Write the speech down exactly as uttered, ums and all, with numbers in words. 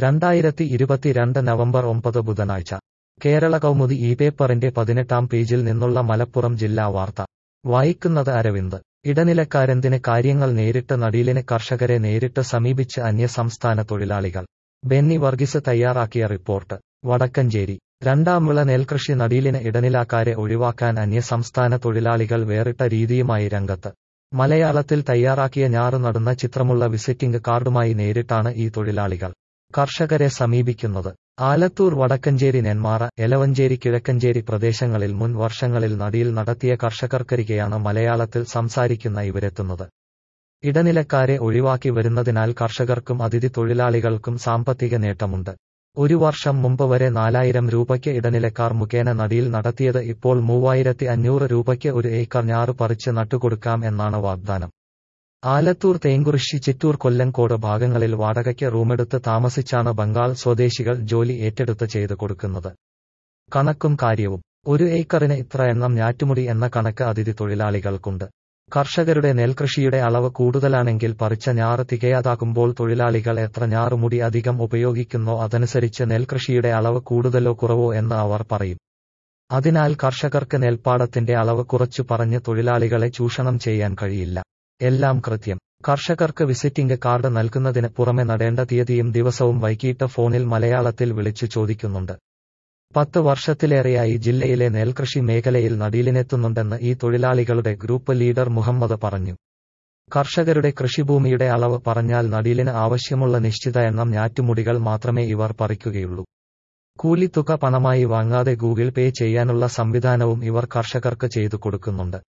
രണ്ടായിരത്തി ഇരുപത്തിരണ്ട് നവംബർ ഒമ്പത് ബുധനാഴ്ച കേരള കൗമുദി ഈ പേപ്പറിന്റെ പതിനെട്ടാം പേജിൽ നിന്നുള്ള മലപ്പുറം ജില്ലാ വാർത്ത വായിക്കുന്നത് അരവിന്ദ്. ഇടനിലക്കാരെന്തിന് കാര്യങ്ങൾ നേരിട്ട് നടീലിന് കർഷകരെ നേരിട്ട് സമീപിച്ച് അന്യസംസ്ഥാന തൊഴിലാളികൾ. ബെന്നി വർഗീസ് തയ്യാറാക്കിയ റിപ്പോർട്ട്. വടക്കഞ്ചേരി. രണ്ടാം വിള നെൽകൃഷി നടീലിന് ഇടനിലക്കാരെ ഒഴിവാക്കാൻ അന്യസംസ്ഥാന തൊഴിലാളികൾ വേറിട്ട രീതിയുമായി രംഗത്ത്. മലയാളത്തിൽ തയ്യാറാക്കിയ ഞാറ് നടുന്ന ചിത്രമുള്ള വിസിറ്റിംഗ് കാർഡുമായി നേരിട്ടാണ് ഈ തൊഴിലാളികൾ കർഷകരെ സമീപിക്കുന്നത്. ആലത്തൂർ, വടക്കഞ്ചേരി, നെന്മാറ, എലവഞ്ചേരി, കിഴക്കഞ്ചേരി പ്രദേശങ്ങളിൽ മുൻ വർഷങ്ങളിൽ നടീൽ നടത്തിയ കർഷകർക്കരികെയാണ് മലയാളത്തിൽ സംസാരിക്കുന്ന ഇവരെത്തുന്നത്. ഇടനിലക്കാരെ ഒഴിവാക്കി വരുന്നതിനാൽ കർഷകർക്കും അതിഥി തൊഴിലാളികൾക്കും സാമ്പത്തിക നേട്ടമുണ്ട്. ഒരു വർഷം മുമ്പ് വരെ നാലായിരം രൂപയ്ക്ക് ഇടനിലക്കാർ മുഖേന നടീൽ നടത്തിയത് ഇപ്പോൾ മൂവായിരത്തി അഞ്ഞൂറ് രൂപയ്ക്ക് ഒരു ഏക്കർ ഞാറ് പറിച്ച് നട്ടുകൊടുക്കാം എന്നാണ് വാഗ്ദാനം. ആലത്തൂർ, തേങ്കുറിശ്ശി, ചിറ്റൂർ, കൊല്ലങ്കോട് ഭാഗങ്ങളിൽ വാടകയ്ക്ക് റൂമെടുത്ത് താമസിച്ചാണ് ബംഗാൾ സ്വദേശികൾ ജോലി ഏറ്റെടുത്ത് ചെയ്ത് കൊടുക്കുന്നത്. കണക്കും കാര്യവും. ഒരു ഏക്കറിന് ഇത്ര എണ്ണം ഞാറ്റുമുടി എന്ന കണക്ക് അതിഥി തൊഴിലാളികൾക്കുണ്ട്. കർഷകരുടെ നെൽകൃഷിയുടെ അളവ് കൂടുതലാണെങ്കിൽ പറിച്ച ഞാറ് തികയാതാകുമ്പോൾ തൊഴിലാളികൾ എത്ര ഞാറുമുടി അധികം ഉപയോഗിക്കുന്നോ അതനുസരിച്ച് നെൽകൃഷിയുടെ അളവ് കൂടുതലോ കുറവോ എന്ന് അവർ പറയും. അതിനാൽ കർഷകർക്ക് നെൽപ്പാടത്തിന്റെ അളവ് കുറച്ചു പറഞ്ഞ് തൊഴിലാളികളെ ചൂഷണം ചെയ്യാൻ കഴിയില്ല. എല്ലാം കൃത്യം. കർഷകർക്ക് വിസിറ്റിംഗ് കാർഡ് നൽകുന്നതിന് പുറമെ നടേണ്ട തീയതിയും ദിവസവും വൈകിട്ട് ഫോണിൽ മലയാളത്തിൽ വിളിച്ചു ചോദിക്കുന്നുണ്ട്. പത്ത് വർഷത്തിലേറെയായി ജില്ലയിലെ നെൽകൃഷി മേഖലയിൽ നടീലിനെത്തുന്നുണ്ടെന്ന് ഈ തൊഴിലാളികളുടെ ഗ്രൂപ്പ് ലീഡർ മുഹമ്മദ് പറഞ്ഞു. കർഷകരുടെ കൃഷിഭൂമിയുടെ അളവ് പറഞ്ഞാൽ നടീലിന് ആവശ്യമുള്ള നിശ്ചിത എണ്ണം ഞാറ്റുമുടികൾ മാത്രമേ ഇവർ പറിക്കുകയുള്ളൂ. കൂലിത്തുക പണമായി വാങ്ങാതെ ഗൂഗിൾ പേ ചെയ്യാനുള്ള സംവിധാനവും ഇവർ കർഷകർക്ക് ചെയ്തു കൊടുക്കുന്നുണ്ട്.